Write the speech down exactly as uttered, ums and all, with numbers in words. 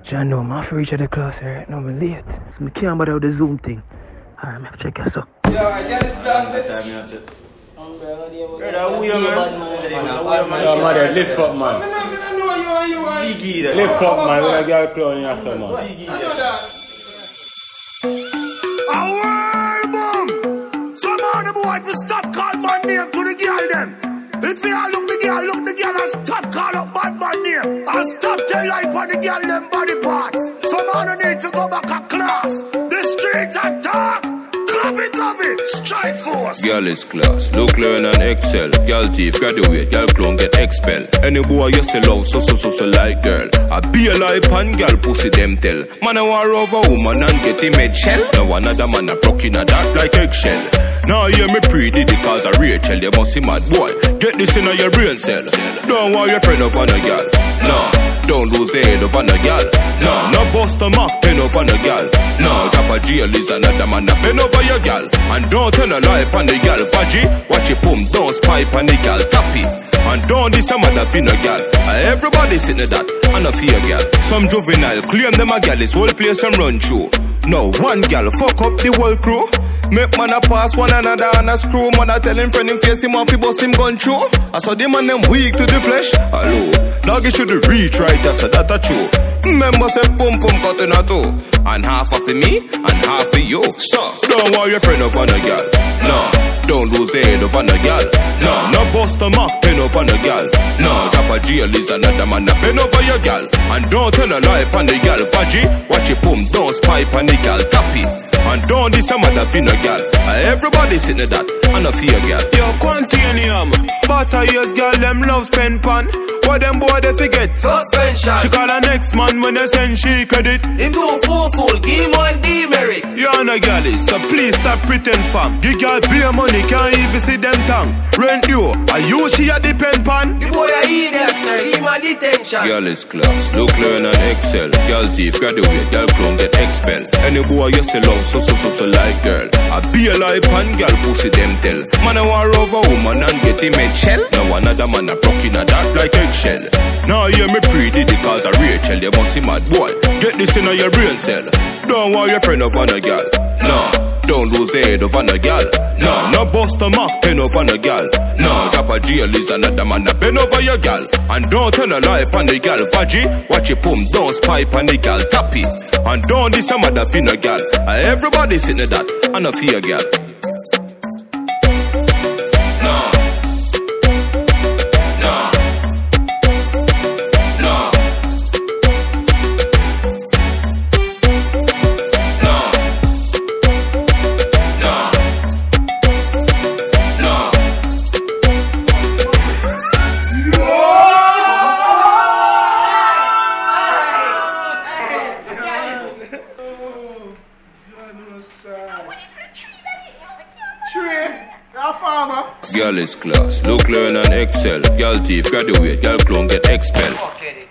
John, no, I'm off to reach at the class right now. I'm late. So I can't bother with the Zoom thing. Alright, I'm check this out. Yo, I get this class, this. Brother, we are man. Yo, mother, lift up, man. Lift up, man. When I get a clown in a summer. I know that. A world bomb! Some of the boy for stop call my name to the girl them. If you all look the girl, look the girl and stop call up bad man name. And stop tell life on the girl them body parts. Some of them need to go back to class. The street and talk. Coffee, coffee, strike force. Girl is class, look, learn and excel. Girl thief, graduate, girl clone, get expel. Any boy you say love, so so so so like girl. I be a life and girl pussy them tell. Man I war over woman and get him head shell. Now another man a broke in a dark like eggshell. Now hear me pre-did it cause a Rachel. You must see mad boy, get this in your brain cell. Don't want your friend up on a girl. No, don't lose the head up on a girl. No, no bust a mark, pen up on a girl. No, drop a jail is another man a pen over your girl. And don't tell a lie on the girl. Faji, watch it pump, don't spy on the girl. Tappy, and don't this a mother fin a girl. Everybody sitting that, and a fear girl. Some juvenile claim them a girl, this whole place and run through. No, one girl fuck up the whole crew. Make man a pass one another and a screw. Man a tell him friend him face him off, he bust him gun through. I saw them and them weak to the flesh. Hello, doggy should reach right, that's a that a true. Remember say pum pum cut in a two. And half of me, and half of you. So, don't want your friend up on a girl. No, don't lose the head up on a girl. No, no bust a mark, pen up on a girl. No, drop a jail is another man a pen over your girl. And don't tell a lie on the girl. Faji, watch it pum, don't spy on the girl. Tappy, and don't this a mother fin a girl. Everybody sitting that, and a fear girl. Yo, Quantinium, but I use girl, them love spend pan. What them boy they forget? Suspension. She call her next man when they send she credit. Him do fool fool, give him one demerit. You are no girlie, so please stop pretend fam. Give girl beer money, can't even see them tongue. Rent you, are you she a depend pan? The boy a idiot, sir, give him a detention. Girl is class, look, learn and excel. Girl thief, graduate, girl clone, get expel. Any boy you say love, so so so so like girl. I be a life and girl pussy them tell. Man I war over woman and get him head shell. Now another man a broke in a dark like eggshell. Now hear me pre-did it cause a Rachel. You must see mad boy, get this in your brain cell. Don't want your friend up on a girl. No, don't lose the head up on a girl. No, no bust a mark, pen up on a girl. No, drop a jail is another man a pen over your girl. And don't tell a lie on the girl. Faji, watch it pump, don't spy on the girl. Tappy, and don't this a mother fin a girl. Everybody sitting that, and a fear girl. Girl is class, look, learn and excel. Girl thief, graduate, girl clone, get expel.